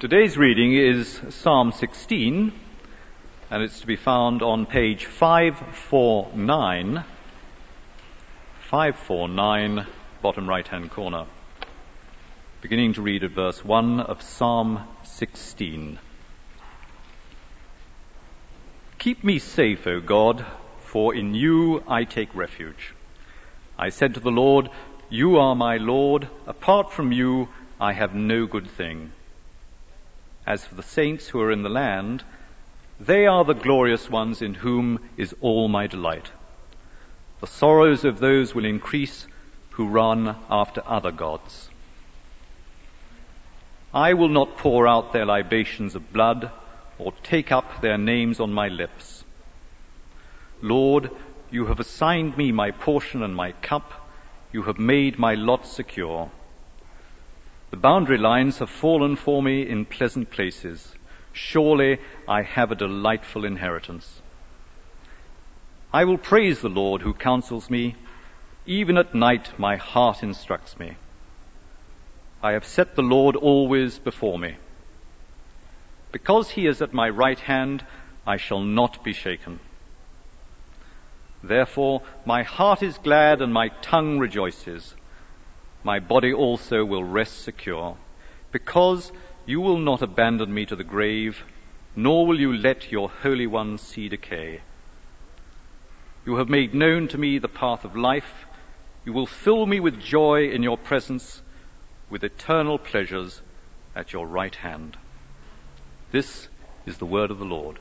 Today's reading is Psalm 16, and it's to be found on page 549, bottom right-hand corner, beginning to read at verse 1 of Psalm 16. Keep me safe, O God, for in you I take refuge. I said to the Lord, you are my Lord. Apart from you, I have no good thing. As for the saints who are in the land, they are the glorious ones in whom is all my delight. The sorrows of those will increase who run after other gods. I will not pour out their libations of blood or take up their names on my lips. Lord, you have assigned me my portion and my cup. You have made my lot secure. The boundary lines have fallen for me in pleasant places. Surely I have a delightful inheritance. I will praise the Lord who counsels me. Even at night my heart instructs me. I have set the Lord always before me. Because he is at my right hand, I shall not be shaken. Therefore my heart is glad and my tongue rejoices. My body also will rest secure, because you will not abandon me to the grave, nor will you let your Holy One see decay. You have made known to me the path of life. You will fill me with joy in your presence, with eternal pleasures at your right hand. This is the word of the Lord.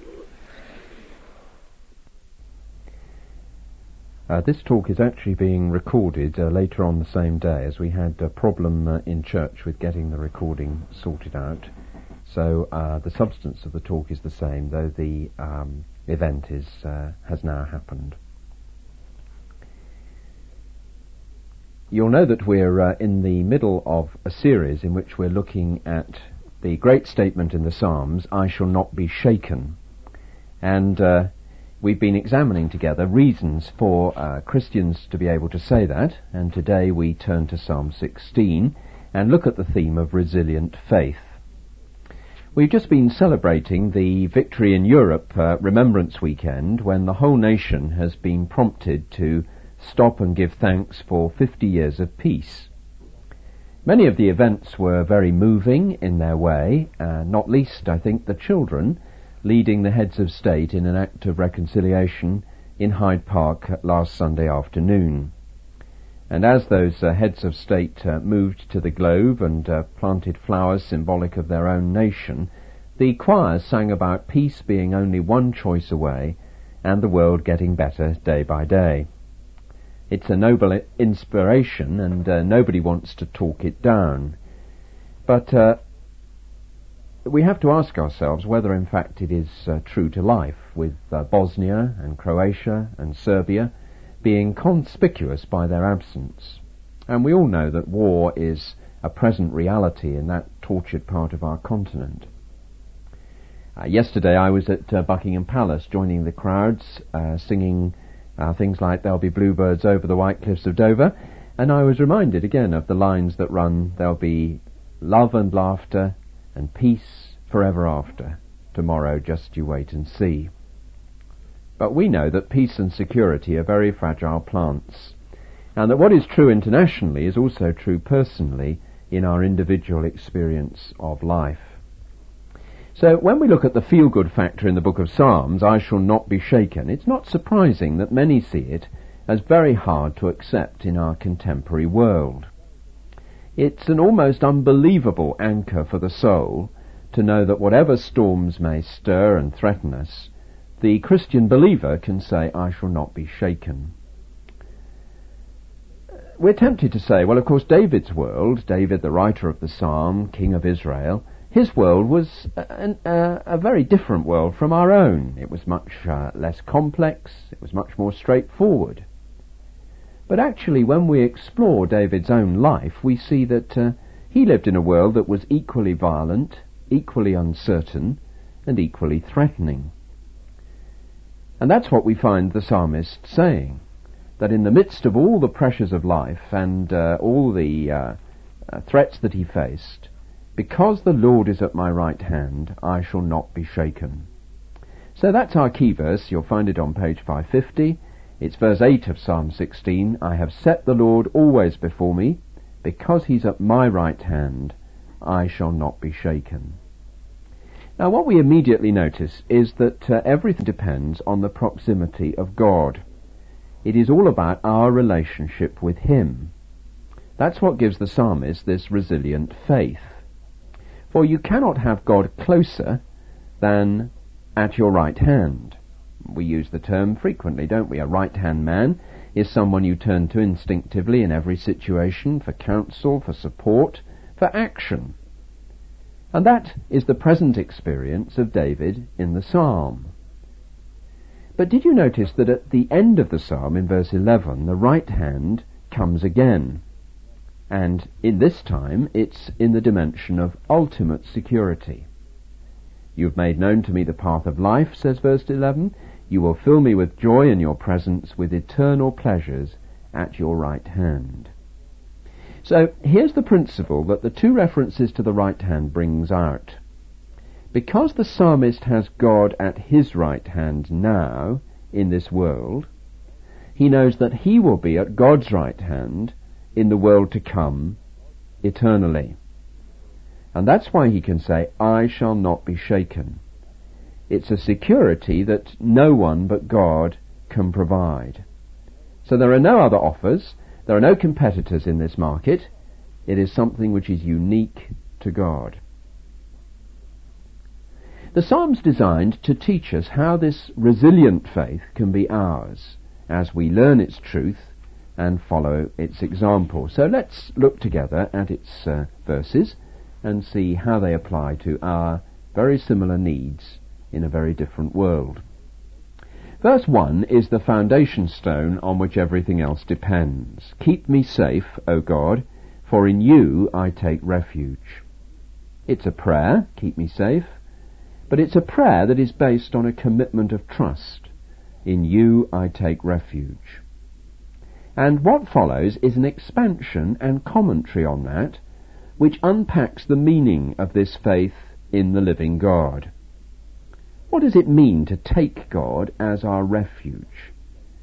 This talk is actually being recorded later on the same day, as we had a problem in church with getting the recording sorted out. So the substance of the talk is the same, though the event has now happened. You'll know that we're in the middle of a series in which we're looking at the great statement in the Psalms, I shall not be shaken. And we've been examining together reasons for Christians to be able to say that, and today we turn to Psalm 16 and look at the theme of resilient faith. We've just been celebrating the Victory in Europe Remembrance Weekend, when the whole nation has been prompted to stop and give thanks for 50 years of peace. Many of the events were very moving in their way, not least, I think, the children leading the heads of state in an act of reconciliation in Hyde Park last Sunday afternoon. And as those heads of state moved to the Globe and planted flowers symbolic of their own nation, the choirs sang about peace being only one choice away and the world getting better day by day. It's a noble inspiration, and nobody wants to talk it down. But we have to ask ourselves whether in fact it is true to life, with Bosnia and Croatia and Serbia being conspicuous by their absence. And we all know that war is a present reality in that tortured part of our continent. Yesterday I was at Buckingham Palace joining the crowds, singing things like There'll be bluebirds over the white cliffs of Dover, and I was reminded again of the lines that run, there'll be love and laughter and peace forever after. Tomorrow just you wait and see. But we know that peace and security are very fragile plants, and that what is true internationally is also true personally in our individual experience of life. So when we look at the feel-good factor in the book of Psalms, I shall not be shaken, it's not surprising that many see it as very hard to accept in our contemporary world. It's an almost unbelievable anchor for the soul to know that whatever storms may stir and threaten us, the Christian believer can say, I shall not be shaken. We're tempted to say, well, of course, David's world, David, the writer of the Psalm, King of Israel, his world was a very different world from our own. It was much less complex, it was much more straightforward. But actually, when we explore David's own life, we see that he lived in a world that was equally violent, equally uncertain, and equally threatening. And that's what we find the psalmist saying, that in the midst of all the pressures of life and all the threats that he faced, Because the Lord is at my right hand, I shall not be shaken. So that's our key verse. You'll find it on page 550. It's verse 8 of Psalm 16. I have set the Lord always before me. Because he's at my right hand, I shall not be shaken. Now what we immediately notice is that everything depends on the proximity of God. It is all about our relationship with him. That's what gives the psalmist this resilient faith. For you cannot have God closer than at your right hand. We use the term frequently, don't we? A right-hand man is someone you turn to instinctively in every situation for counsel, for support, for action. And that is the present experience of David in the psalm. But did you notice that at the end of the psalm, in verse 11, the right hand comes again? And in this time, it's in the dimension of ultimate security. You've made known to me the path of life, says verse 11. You will fill me with joy in your presence, with eternal pleasures at your right hand. So here's the principle that the two references to the right hand brings out. Because the psalmist has God at his right hand now in this world, he knows that he will be at God's right hand in the world to come eternally. And that's why he can say, I shall not be shaken. It's a security that no one but God can provide. So there are no other offers, there are no competitors in this market. It is something which is unique to God. The Psalm's designed to teach us how this resilient faith can be ours as we learn its truth and follow its example. So let's look together at its verses and see how they apply to our very similar needs in a very different world. Verse 1 is the foundation stone on which everything else depends. Keep me safe, O God, for in you I take refuge. It's a prayer, keep me safe, but it's a prayer that is based on a commitment of trust. In you I take refuge. And what follows is an expansion and commentary on that, which unpacks the meaning of this faith in the living God. What does it mean to take God as our refuge?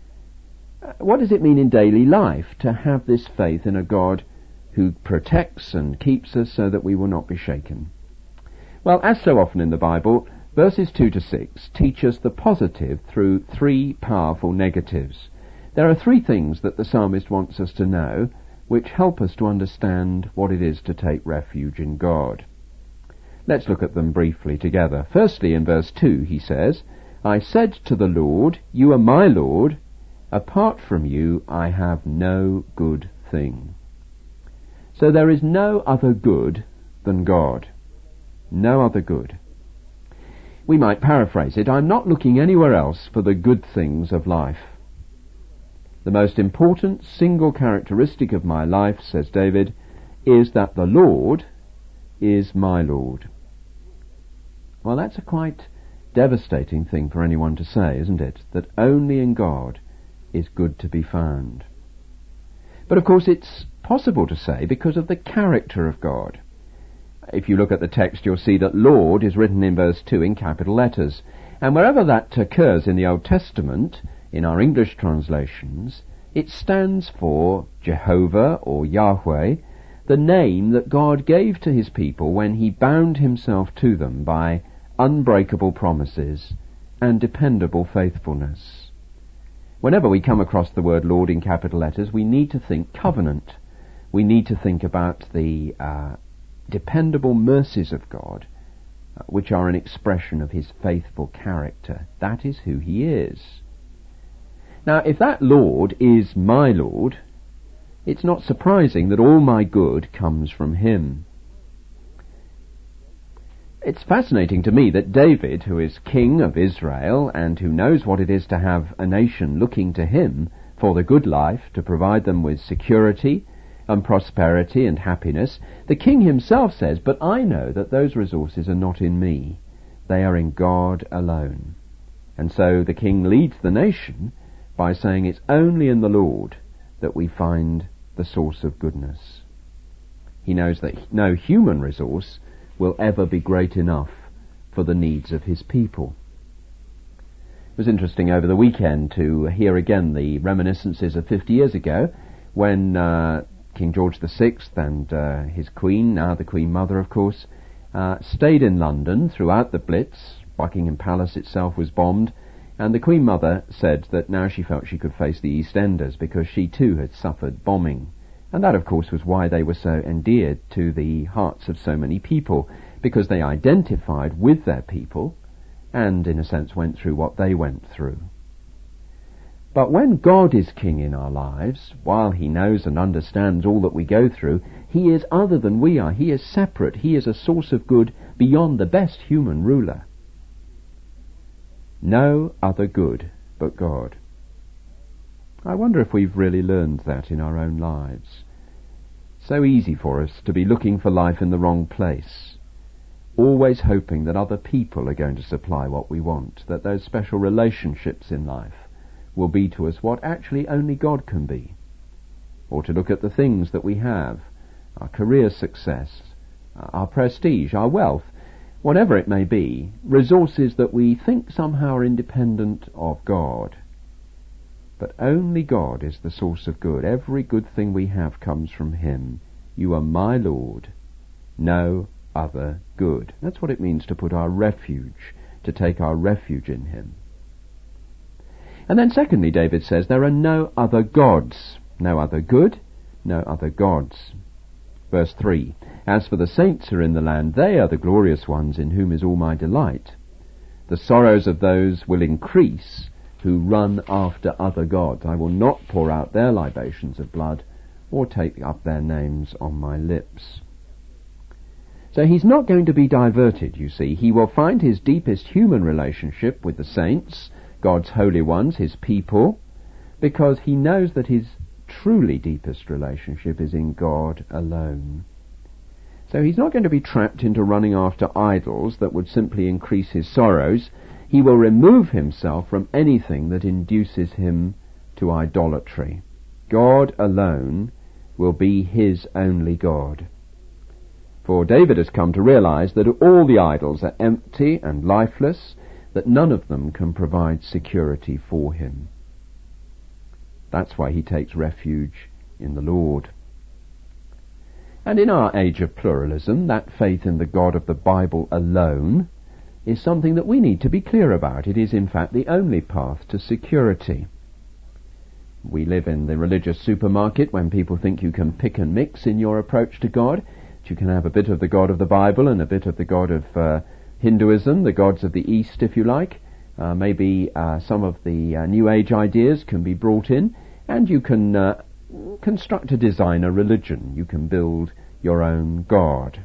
What does it mean in daily life to have this faith in a God who protects and keeps us so that we will not be shaken? Well, as so often in the Bible, verses 2 to 6 teach us the positive through three powerful negatives. There are three things that the psalmist wants us to know which help us to understand what it is to take refuge in God. Let's look at them briefly together. Firstly, in verse 2, he says, I said to the Lord, you are my Lord. Apart from you, I have no good thing. So there is no other good than God. No other good. We might paraphrase it, I'm not looking anywhere else for the good things of life. The most important single characteristic of my life, says David, is that the Lord is my Lord. Well, that's a quite devastating thing for anyone to say, isn't it? That only in God is good to be found. But of course it's possible to say because of the character of God. If you look at the text, you'll see that Lord is written in verse 2 in capital letters. And wherever that occurs in the Old Testament, in our English translations, it stands for Jehovah or Yahweh, the name that God gave to his people when he bound himself to them by unbreakable promises and dependable faithfulness. Whenever we come across the word Lord in capital letters, we need to think covenant. We need to think about the dependable mercies of God, which are an expression of his faithful character. That is who he is. Now, if that Lord is my Lord, it's not surprising that all my good comes from him. It's fascinating to me that David, who is king of Israel and who knows what it is to have a nation looking to him for the good life, to provide them with security and prosperity and happiness, the king himself says, but I know that those resources are not in me. They are in God alone. And so the king leads the nation by saying it's only in the Lord that we find the source of goodness. He knows that no human resource will ever be great enough for the needs of his people. It was interesting over the weekend to hear again the reminiscences of 50 years ago when King George VI and his Queen, now the Queen Mother of course, stayed in London throughout the Blitz. Buckingham Palace itself was bombed, and the Queen Mother said that now she felt she could face the EastEnders because she too had suffered bombing. And that of course was why they were so endeared to the hearts of so many people, because they identified with their people and in a sense went through what they went through. But when God is king in our lives, while he knows and understands all that we go through, he is other than we are. He is separate. He is a source of good beyond the best human ruler. No other good but God. I wonder if we've really learned that in our own lives. So easy for us to be looking for life in the wrong place, always hoping that other people are going to supply what we want, that those special relationships in life will be to us what actually only God can be. Or to look at the things that we have, our career success, our prestige, our wealth, whatever it may be, resources that we think somehow are independent of God. But only God is the source of good. Every good thing we have comes from him. You are my Lord. No other good. That's what it means to put our refuge, to take our refuge in him. And then secondly, David says, there are no other gods. No other good, no other gods. Verse 3, as for the saints who are in the land, they are the glorious ones in whom is all my delight. The sorrows of those will increase who run after other gods. I will not pour out their libations of blood or take up their names on my lips. So he's not going to be diverted, you see. He will find his deepest human relationship with the saints, God's holy ones, his people, because he knows that his truly deepest relationship is in God alone. So he's not going to be trapped into running after idols that would simply increase his sorrows. He will remove himself from anything that induces him to idolatry. God alone will be his only God. For David has come to realize that all the idols are empty and lifeless, that none of them can provide security for him. That's why he takes refuge in the Lord. And in our age of pluralism, that faith in the God of the Bible alone is something that we need to be clear about. It is in fact the only path to security. We live in the religious supermarket when people think you can pick and mix in your approach to God. You can have a bit of the God of the Bible and a bit of the God of Hinduism, the gods of the East, if you like. Maybe some of the New Age ideas can be brought in, and you can construct a design, a religion. You can build your own God.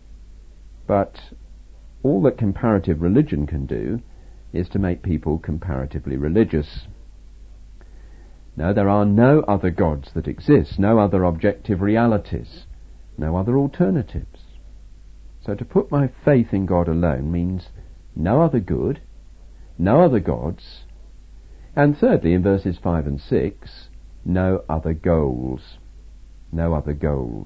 But all that comparative religion can do is to make people comparatively religious. No, there are no other gods that exist, no other objective realities, no other alternatives. So to put my faith in God alone means no other good, no other gods, and thirdly, in verses 5 and 6, no other goals. No other goals.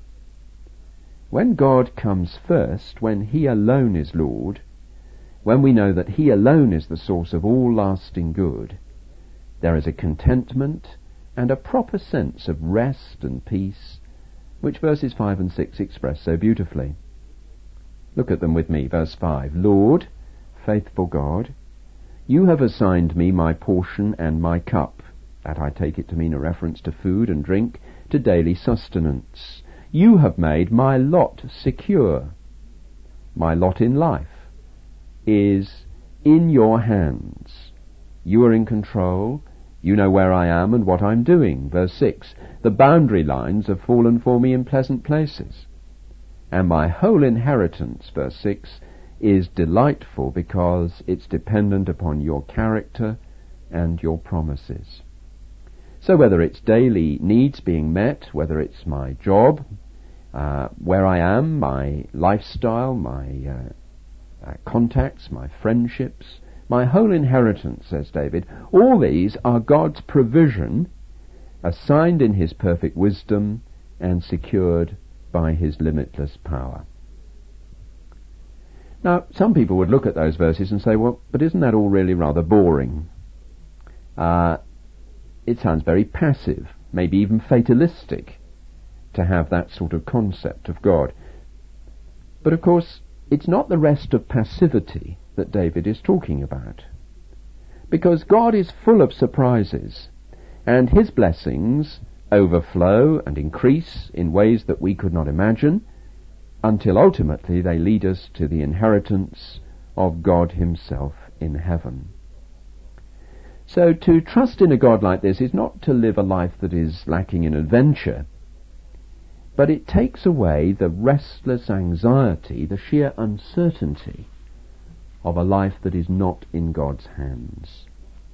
When God comes first, when he alone is Lord, when we know that he alone is the source of all lasting good, there is a contentment and a proper sense of rest and peace, which verses 5 and 6 express so beautifully. Look at them with me. Verse 5, Lord, faithful God, you have assigned me my portion and my cup. That I take it to mean a reference to food and drink, to daily sustenance. You have made my lot secure. My lot in life is in your hands. You are in control. You know where I am and what I'm doing. Verse 6, the boundary lines have fallen for me in pleasant places. And my whole inheritance, verse 6, is delightful because it's dependent upon your character and your promises. So whether it's daily needs being met, whether it's my job, where I am, my lifestyle, my contacts, my friendships, my whole inheritance, says David, all these are God's provision, assigned in his perfect wisdom and secured by his limitless power. Now, some people would look at those verses and say, well, but isn't that all really rather boring? It sounds very passive, maybe even fatalistic, to have that sort of concept of God. But of course, it's not the rest of passivity that David is talking about. Because God is full of surprises, and his blessings overflow and increase in ways that we could not imagine, until ultimately they lead us to the inheritance of God himself in heaven. So to trust in a God like this is not to live a life that is lacking in adventure, but it takes away the restless anxiety, the sheer uncertainty of a life that is not in God's hands.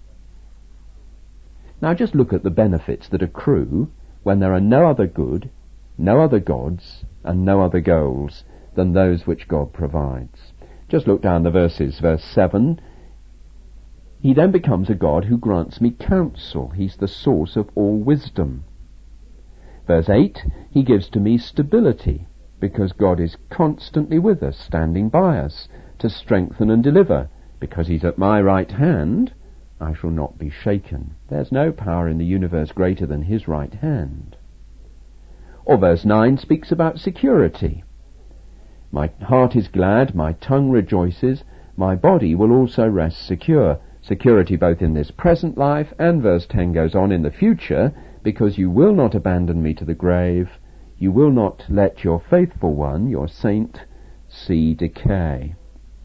Now just look at the benefits that accrue when there are no other good, no other gods, and no other goals than those which God provides. Just look down the verses. Verse 7, he then becomes a God who grants me counsel. He's the source of all wisdom. Verse 8, he gives to me stability, because God is constantly with us, standing by us, to strengthen and deliver. Because he's at my right hand, I shall not be shaken. There's no power in the universe greater than his right hand. Or verse 9 speaks about security. My heart is glad, my tongue rejoices, my body will also rest secure. Security both in this present life, and verse 10 goes on, in the future, because you will not abandon me to the grave, you will not let your faithful one, your saint, see decay.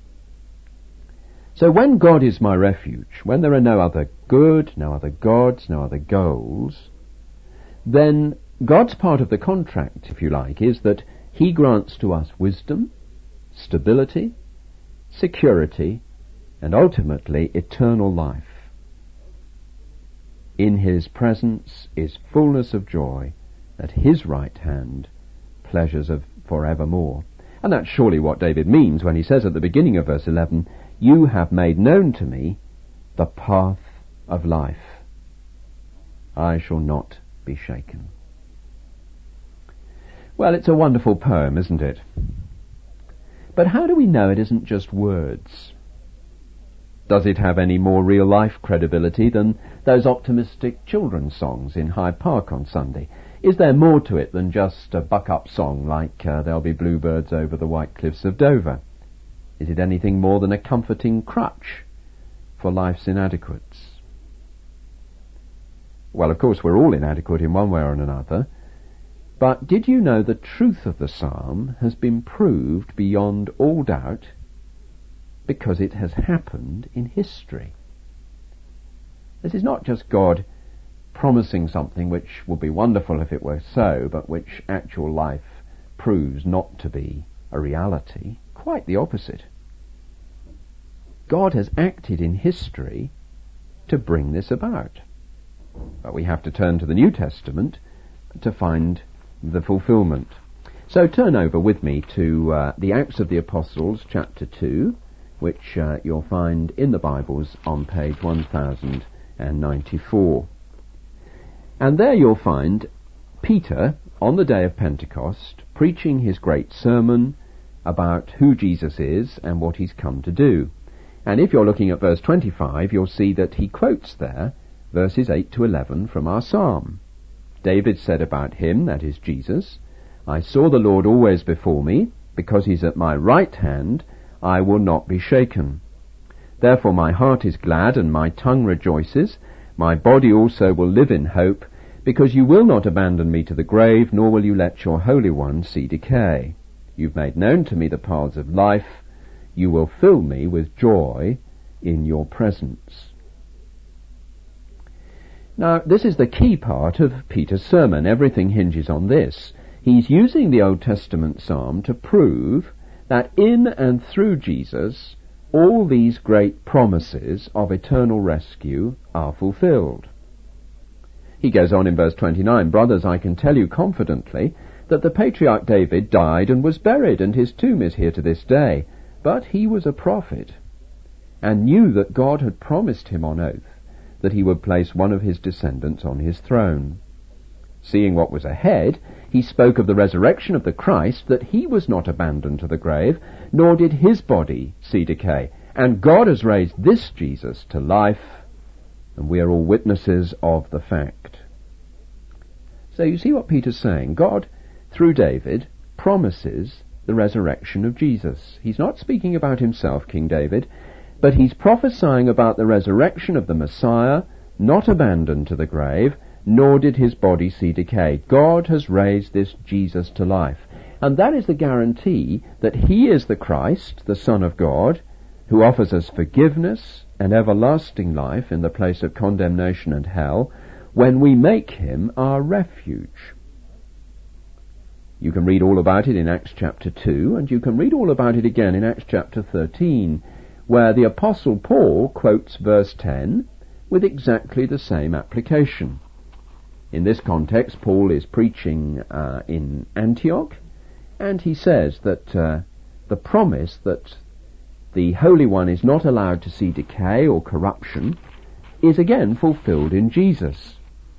So when God is my refuge, when there are no other good, no other gods, no other goals, then God's part of the contract, if you like, is that he grants to us wisdom, stability, security, and ultimately eternal life. In his presence is fullness of joy, at his right hand pleasures of forevermore. And that's surely what David means when he says at the beginning of verse 11, you have made known to me the path of life. I shall not be shaken. Well, it's a wonderful poem, isn't it? But how do we know it isn't just words? Does it have any more real-life credibility than those optimistic children's songs in Hyde Park on Sunday? Is there more to it than just a buck-up song like There'll Be Bluebirds Over the White Cliffs of Dover? Is it anything more than a comforting crutch for life's inadequates? Well, of course, we're all inadequate in one way or another, but did you know the truth of the psalm has been proved beyond all doubt because it has happened in history? This is not just God promising something which would be wonderful if it were so, but which actual life proves not to be a reality. Quite the opposite. God has acted in history to bring this about. But we have to turn to the New Testament to find the fulfillment. So turn over with me to the Acts of the Apostles, chapter 2, which you'll find in the Bibles on page 1094. And there you'll find Peter, on the day of Pentecost, preaching his great sermon about who Jesus is and what he's come to do. And if you're looking at verse 25, you'll see that he quotes there verses 8 to 11 from our psalm. David said about him, that is Jesus, I saw the Lord always before me, because he's at my right hand, I will not be shaken. Therefore my heart is glad and my tongue rejoices, my body also will live in hope, because you will not abandon me to the grave, nor will you let your Holy One see decay. You've made known to me the paths of life, you will fill me with joy in your presence. Now, this is the key part of Peter's sermon. Everything hinges on this. He's using the Old Testament psalm to prove that in and through Jesus, all these great promises of eternal rescue are fulfilled. He goes on in verse 29, Brothers, I can tell you confidently that the patriarch David died and was buried, and his tomb is here to this day. But he was a prophet, and knew that God had promised him on oath that he would place one of his descendants on his throne. Seeing what was ahead, He spoke of the resurrection of the Christ, that he was not abandoned to the grave, nor did his body see decay. And God has raised this Jesus to life, and we are all witnesses of the fact. So you see what Peter's saying. God, through David, promises the resurrection of Jesus. He's not speaking about himself, King David, but he's prophesying about the resurrection of the Messiah, not abandoned to the grave, nor did his body see decay. God has raised this Jesus to life. And that is the guarantee that he is the Christ, the Son of God, who offers us forgiveness and everlasting life in the place of condemnation and hell, when we make him our refuge. You can read all about it in Acts chapter 2, and you can read all about it again in Acts chapter 13, where the Apostle Paul quotes verse 10 with exactly the same application. In this context, Paul is preaching in Antioch, and he says that the promise that the Holy One is not allowed to see decay or corruption is again fulfilled in Jesus.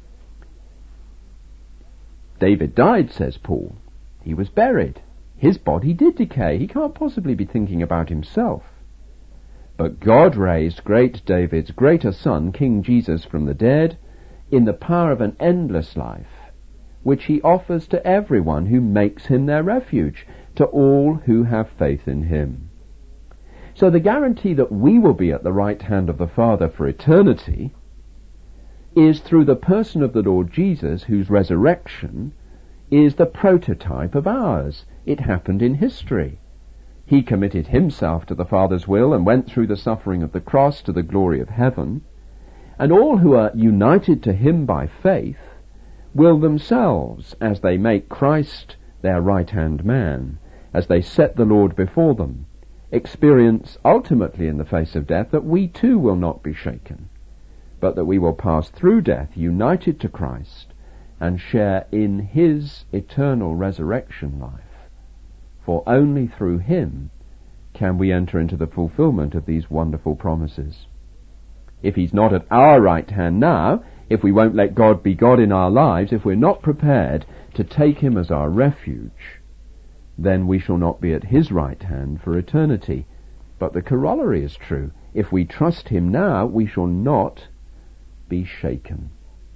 David died, says Paul. He was buried. His body did decay. He can't possibly be thinking about himself. But God raised great David's greater son, King Jesus, from the dead, in the power of an endless life, which he offers to everyone who makes him their refuge, to all who have faith in him. So the guarantee that we will be at the right hand of the Father for eternity is through the person of the Lord Jesus, whose resurrection is the prototype of ours. It happened in history. He committed himself to the Father's will and went through the suffering of the cross to the glory of heaven. And all who are united to him by faith will themselves, as they make Christ their right-hand man, as they set the Lord before them, experience ultimately in the face of death that we too will not be shaken, but that we will pass through death united to Christ and share in his eternal resurrection life. For only through him can we enter into the fulfillment of these wonderful promises. If he's not at our right hand now, if we won't let God be God in our lives, if we're not prepared to take him as our refuge, then we shall not be at his right hand for eternity. But the corollary is true. If we trust him now, we shall not be shaken.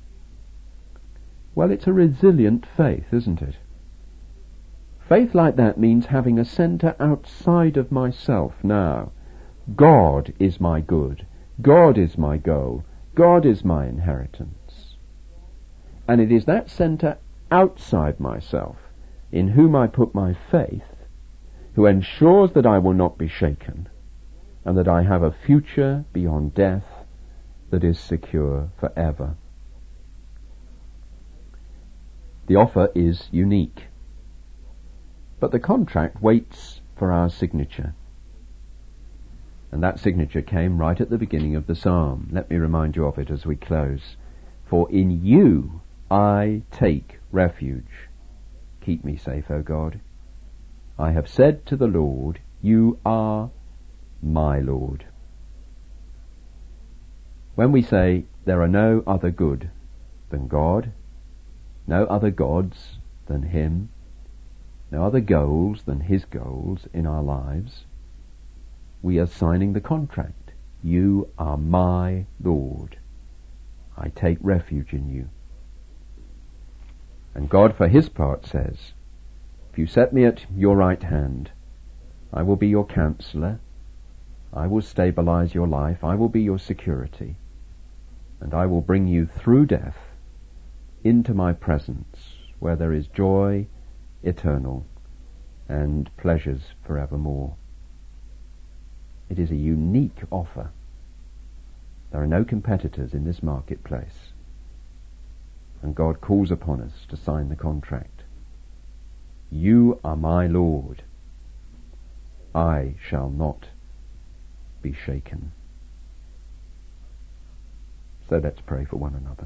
Well, it's a resilient faith, isn't it? Faith like that means having a centre outside of myself now. God is my good. God is my goal. God is my inheritance. And it is that centre outside myself, in whom I put my faith, who ensures that I will not be shaken, and that I have a future beyond death that is secure forever. The offer is unique, but the contract waits for our signature. And that signature came right at the beginning of the psalm. Let me remind you of it as we close. For in you I take refuge. Keep me safe, O God. I have said to the Lord, you are my Lord. When we say there are no other good than God, no other gods than him, no other goals than his goals in our lives, we are signing the contract. You are my Lord. I take refuge in you. And God, for his part, says, if you set me at your right hand, I will be your counselor. I will stabilize your life. I will be your security. And I will bring you through death into my presence, where there is joy eternal and pleasures forevermore. It is a unique offer. There are no competitors in this marketplace. And God calls upon us to sign the contract. You are my Lord. I shall not be shaken. So let's pray for one another.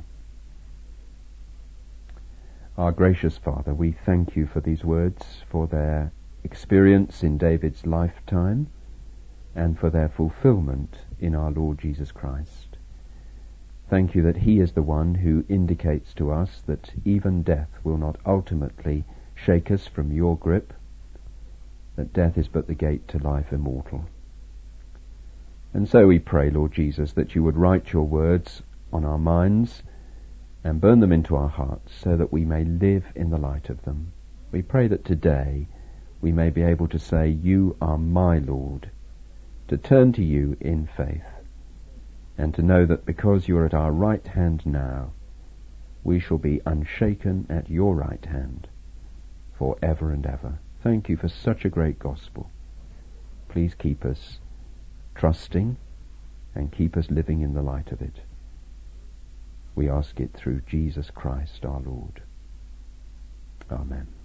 Our gracious Father, we thank you for these words, for their experience in David's lifetime, and for their fulfillment in our Lord Jesus Christ. Thank you that he is the one who indicates to us that even death will not ultimately shake us from your grip, that death is but the gate to life immortal. And so we pray, Lord Jesus, that you would write your words on our minds and burn them into our hearts so that we may live in the light of them. We pray that today we may be able to say, you are my Lord, to turn to you in faith, and to know that because you are at our right hand now, we shall be unshaken at your right hand for ever and ever. Thank you for such a great gospel. Please keep us trusting and keep us living in the light of it. We ask it through Jesus Christ our Lord. Amen.